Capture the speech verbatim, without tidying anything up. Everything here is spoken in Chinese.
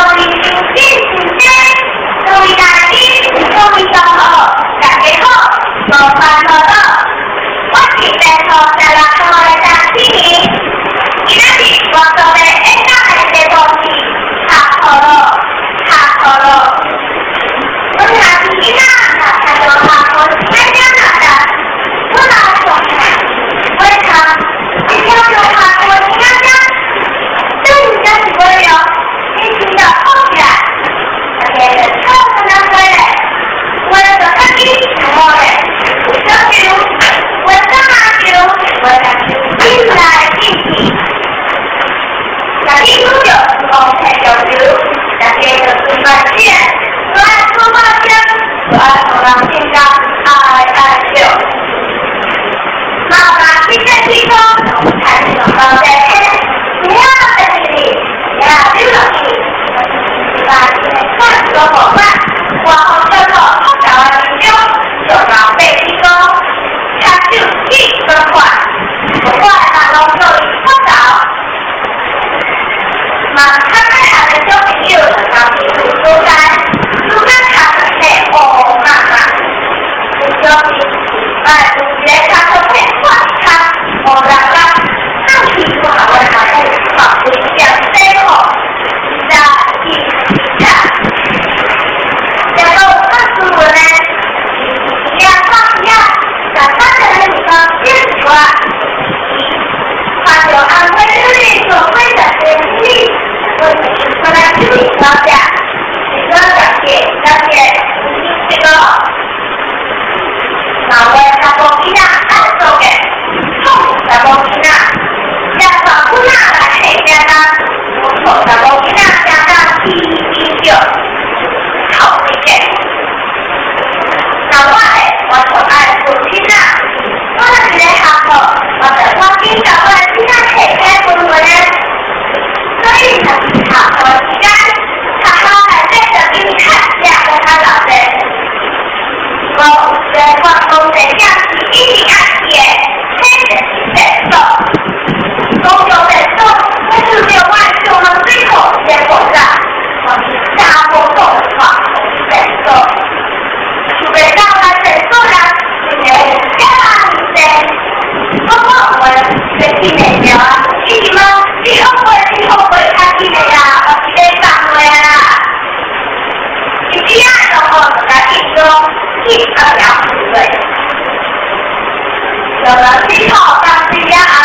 位先生先生，各位大姐，各位同学，大家好，无烦恼恼，我是在座十六号的张启明。今日我做的演讲的题目是下课咯，下课咯。我若是囡仔，若听到下课，爱听哪个？我老上来，我唱，一听到下课，听听，真真是无聊。听到好起来，大家就唱得那回来。我做自己我的，小球，我打麻球，我打球，进来进去。大家都有公平交流，大家就是发现，我出发前，我从人心中爱爱笑。妈妈今天起床，才是高的天，不要在这里，不要丢了去。把看个伙伴，往后车头好找人丢，就让被提供，他就一分款，不过那龙就不找。嘛，他们俩的小朋友上去读书山，读山他们的哦妈妈，小朋友，哎，来他都会换他，哦让他，那屁股好玩好玩，好不一样，最后，在一起看。然后告诉我们，要放下，想放在的地方先说。他就安徽这里所谓的人力，我我来这里高价，这个了解了解这个，那我他不给那按手的，痛他不给那，要保护那来谁家呢？我痛他不给那家的第一九。好一点，那我嘞，我从爱父亲啊，我是在下课，我的光景找我经常开开工作呢，所以他下课时间，他好来在这给你看下跟他老师，我在广东在江西一零二年，开始在做，工作在做，但是没有完成我们最后结果的，我是大波动的话。在做，除非让他在做呢，就是加上在，包括我学习美表啊，你们以后会以后会看见的呀，我是在上位啦。你这样的话，在一中一二两岁，有了之后，当时呀。